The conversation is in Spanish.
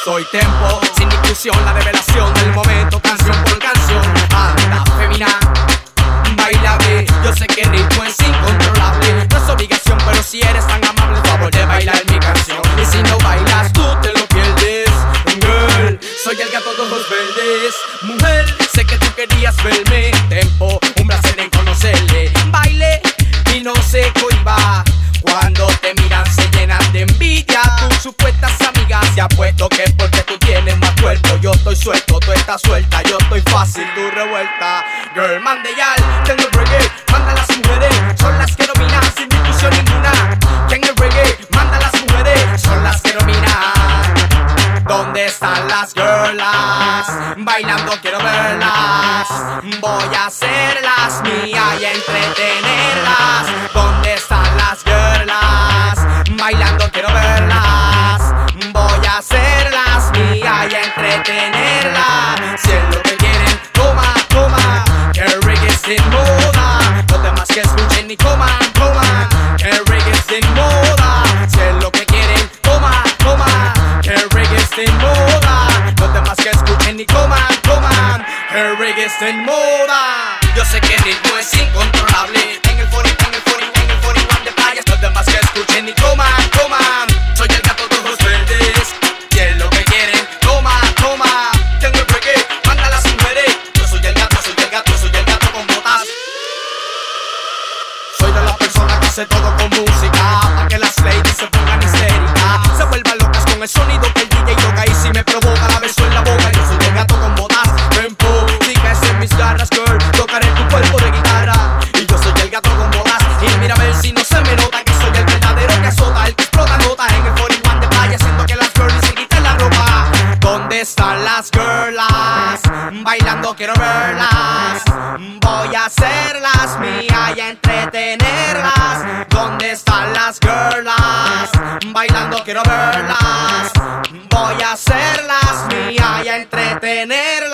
Soy tempo, sin discusión, la revelación del momento, canción por canción. Anda, femina, bailable. Yo sé que el ritmo es incontrolable. No es obligación, pero si eres tan amable, favor de bailar mi canción. Y si no bailas, tú te lo pierdes. Girl, soy el gato de ojos verdes. Mujer, sé que tú querías verme. Tempo, un placer en conocerle. Baile y no se cohiba. Cuando te miran se llenan de envidia. Tus supuestas amigas te apuesto que es porque tú tienes más cuerpo. Yo estoy suelto, tú estás suelta. Yo estoy fácil, tú revuelta. Girl, mande ya, tengo el reggae. Manda las mujeres, son las que dominan sin discusión ninguna. Que en el reggae, manda las mujeres, son las que dominan. ¿Dónde están las girlas? Bailando quiero verlas. Voy a hacerlas mías y entretenerlas. ¿Dónde están las girlas? Bailando quiero verlas. Voy a hacerlas mías y entretenerlas. Si es lo que quieren, toma, toma. Que el reggae es en moda. Los demás que escuchen y coman, coman. Que el reggae es en moda. Si es lo que quieren, toma, toma. Que el reggae es en moda. Los demás que escuchen y coman, coman. Que el reggae es en moda. Yo sé que el ritmo es incontrolable. En el 40, en el 40, en el 41 de playas. Los demás que escuchen y coman, coman. Soy el gato de ojos verdes. Si es lo que quieren, toma, toma. Tengo el reggae, manda las mujeres. Yo soy el gato, soy el gato, soy el gato con botas. Soy de las personas que hace todo con música. Pa' que las ladies se pongan histéricas. Se vuelvan locas con el sonido que el DJ toca. Y si me provoca la beso en la boca. Yo soy el gato con botas. Tempo, sigas en mis garras, girl. Tocaré tu cuerpo de guitarra. Y yo soy el gato con botas. Y mira a ver si no se me nota que soy el verdadero que azota. El que explota notas en el 41 de playa. Haciendo que las girlies se quiten la ropa. ¿Dónde están las girlas? Bailando quiero verlas. Voy a hacerlas mías y a entretenerlas. ¿Dónde están las girlas? Bailando quiero verlas. Voy a hacerlas mías y a entretenerlas.